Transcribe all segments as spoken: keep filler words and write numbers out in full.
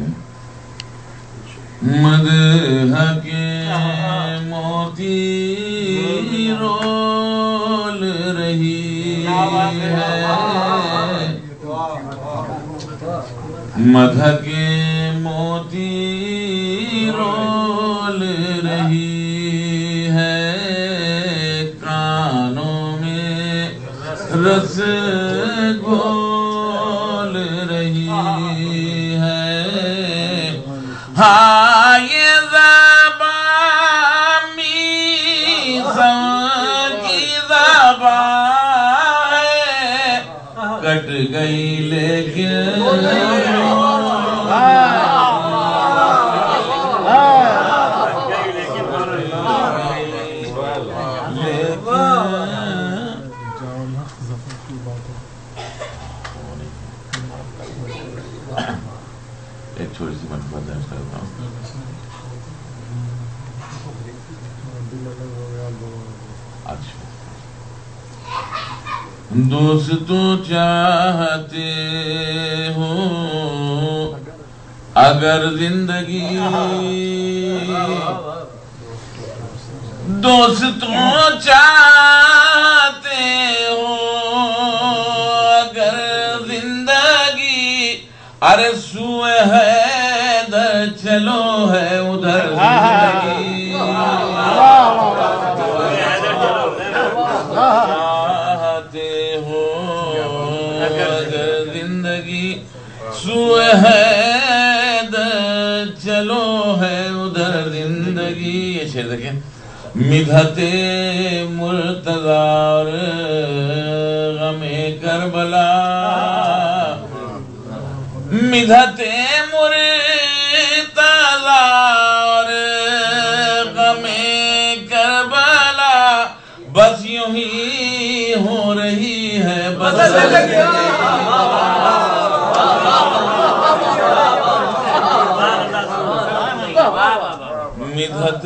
مدح کے موتی رول رہی ہے، مدح کے موتی رول رہی ہے، کانوں میں رس گھول رہی ہے، ہاں یہ زبان میزان کی زبان ہے، کٹ گئی لیکن ایک چھوٹی سی منفعت درج کرتا ہوں۔ اچھا، دوستو چاہتے ہو اگر زندگی، دوستو چاہتے ہو اگر زندگی، ارے سوئے ہے در چلو ہے ادھر زندگی، چاہتے ہو اگر زندگی، سوئے ہے در چلو ہے ادھر زندگی۔ یہ شعر دیکھیں، مدحت مرتضی اور غم کربلا، مدحت مرتضی اور غم کربلا، بس یوں ہی ہو رہی ہے بس مدحت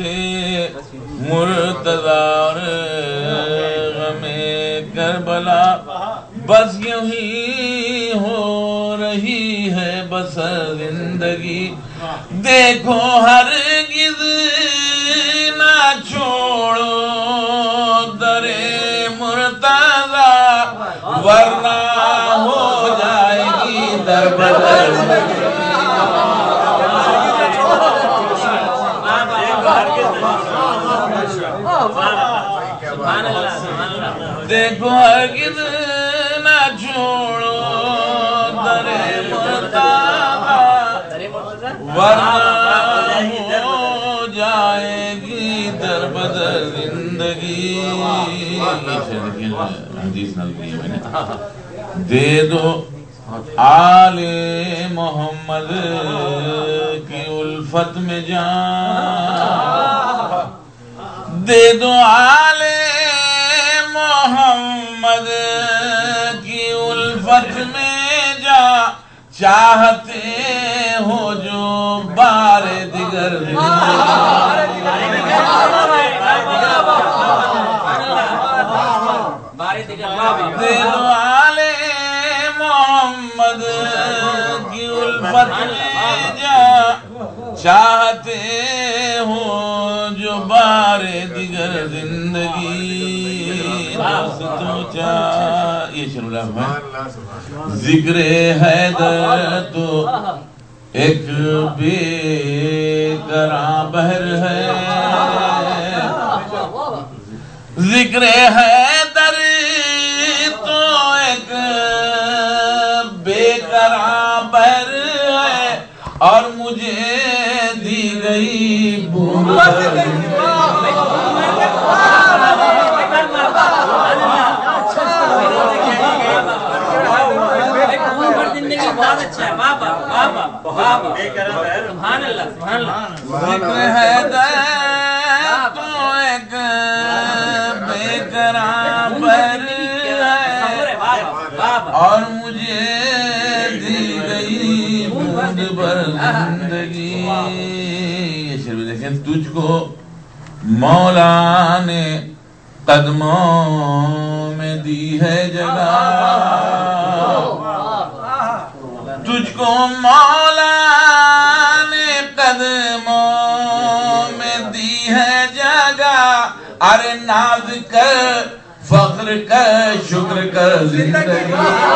مرتضی اور غم کربلا، بس یوں ہی ہو رہی ہے بس زندگی، دیکھو ہرگز نہ چھوڑو در مرتضی، ورنہ ہو جائے گی در بدر زندگی، دیکھو ہرگز نہ چھوڑو در مرتضی، ورنہ ہو جائے گی در بدر زندگی۔ حدیث نظر کی میں نے، دے دو آل محمد کی الفت میں جان، دے دو آل محمد کی الفت میں جا، چاہتے ہو جو بار دیگر دے دو آل محمد کی الفت میں جا، چاہتے ہو جو بار دیگر زندگی، دوستو چاہ یہ شروع ہے، ذکر حیدر تو ایک بے قرار بحر ہے، ذکر حیدر تو ایک بے قرار بحر ہے، اور مجھے دی گئی بھول بہت اچھا ہے، بابا بابا بابا سبحان اللہ سبحان اللہ۔ ذکر حیدر تو ایک بے قرار بحر ہے، اور مجھے دی گئی بوند بھر زندگی۔ یہ شعر بھی دیکھیں، تجھ کو مولا نے قدموں میں دی ہے جگہ، تجھ کو مولا ارے ناز کر فخر کر شکر کر زندگی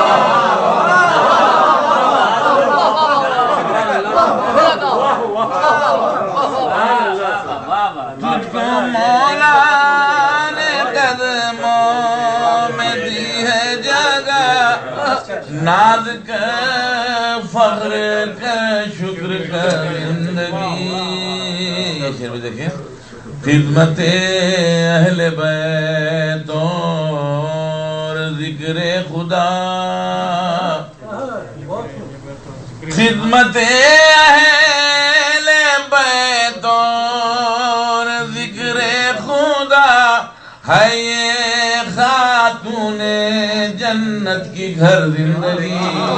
تجھ کو مولا نے قدموں میں دی ہے جگہ ناز کر فخر کر شکر کر زندگی. یہ شعر بھی دیکھیں. خدمت اہل بیت اور ذکر خدا خدمت اہل بیت اور ذکر خدا ہے یہ خاتون جنت کی گھر زندگی.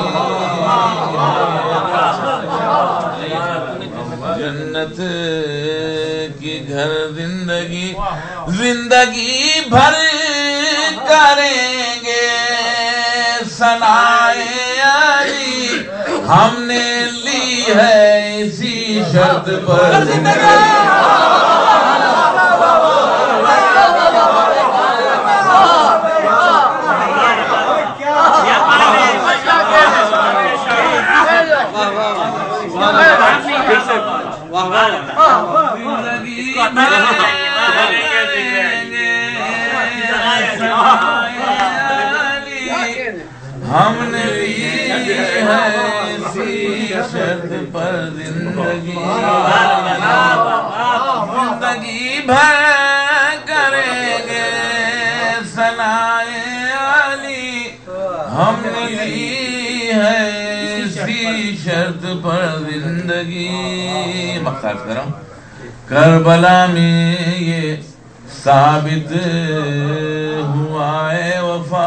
جنت کی گھر زندگی زندگی بھر کریں گے ثنائے علی ہم نے لی ہے اسی شرط پر زندگی. ہم نے لی ہے اسی شرط پر زندگی زندگی بھر کریں گے ثنائے علی ہم نے لی ہے اسی شرط پر زندگی. مختصر کروں. کربلا میں یہ ثابت ہوا ہے وفا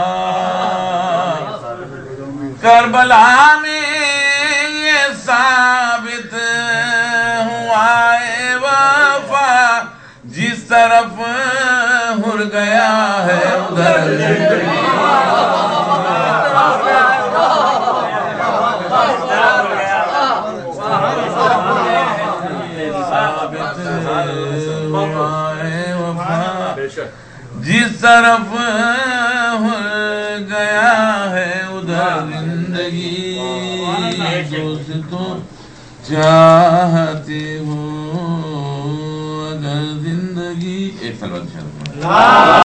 کربلا میں یہ ثابت ہوا ہے وفا جس طرف ہر گیا ہے ادھر زندگی. جس طرف ہو گیا ہے ادھر زندگی. دوست تو چاہتے ہو اگر زندگی. ایک سال بعد